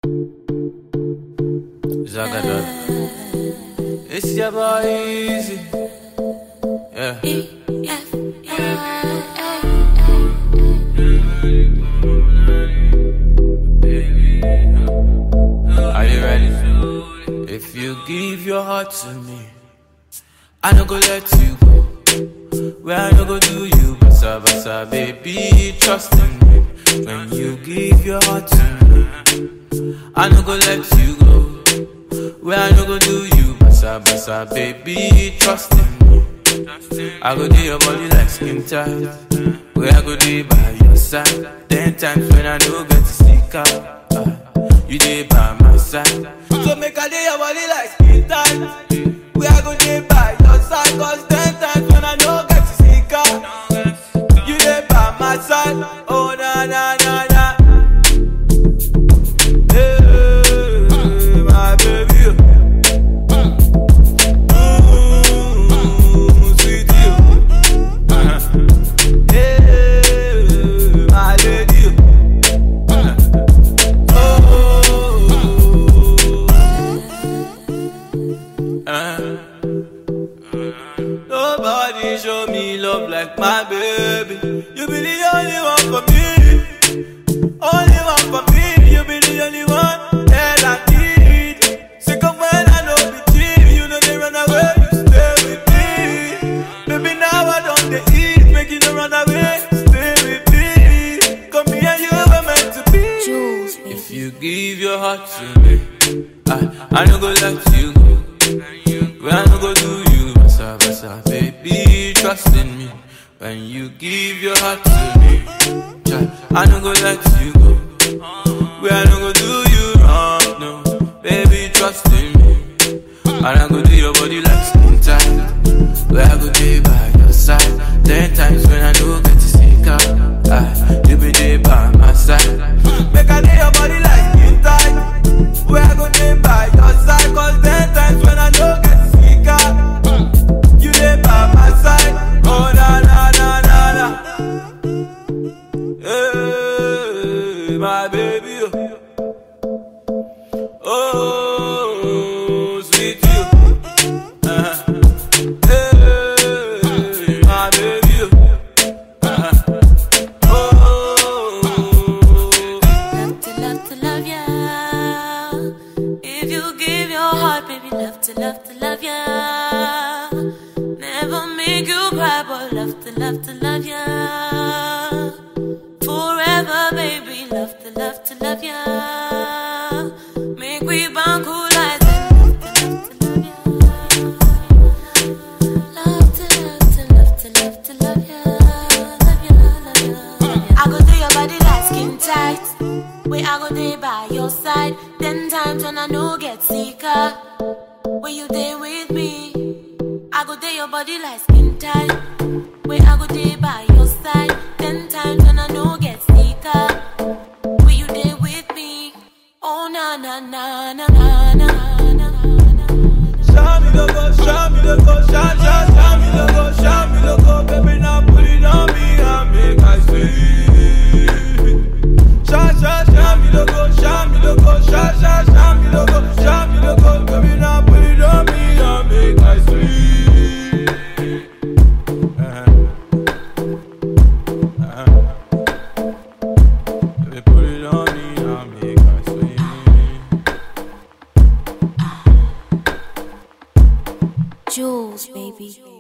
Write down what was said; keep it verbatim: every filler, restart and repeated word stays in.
Zagadot. It's your boy Easy. Yeah. Are you ready? If you give your heart to me, I no go let you go. Where I no go do you, basa basa, baby, trust in me. When you give your heart to me, I no go let you go. Where I no go do you, basa basa, baby, trust in me. I go do your body like skin tight. Where I go do by your side. Ten times when I no get to stick out, uh, you dey by my side. So make I do your body like skin tight. Where I go do by your side. Cause ten times when I no get to stick out, you dey by my side. Oh na na na na. Hey, my baby. Nobody show me love like my baby. You be the only one for me. Only one for me. You be the only one that I need. Sick of when I know be cheap. You know they run away, you stay with me. Baby, now I don't they eat. Make you no run away, stay with me. Come here, you were meant to be. If you give your heart to me, I, I no go let you go. When I no go do you, basa basa, baby, trust in me. When you give your heart to me, I no go let you go. When I no go do you wrong, no, baby, trust in me. And I go do your body like skin tight. Where I go day by your side. Ten times when I no get to stick out, ah, you be there by my side. Make I do your body like skin tight. Where I go day by your side. Cause ten times when I no get to stick out, you there by my side. Oh na na na na na. Hey, my baby. Oh, sweet you. Uh-huh. Hey, my baby. Uh-huh. Oh, love to love to love ya. If you give your heart, baby, love to love to love ya. Never make you cry, but love to love to love ya. Forever, baby, love to love to love ya. Make we bond cool like that. Love to love to love to love to love ya. Love ya, love ya, love ya. I go do your body like skin tight. Where I go there by your side. Ten times when I no get sicker. When you there with me, I go there your body like skin tight. Where I go there by your side. Ten times when I no get sicker. When you there with me, oh na na na na na na na. show me the go, show me the go, show, show, show me the go, show me the go, baby, now put it on me and make I see. Show, show, show me the go, show me the go, show, show, show me the go, show me the go, baby, now put it on me and make I see. Uh-huh. Uh-huh. Baby, put it on me and make I see. Jules, baby.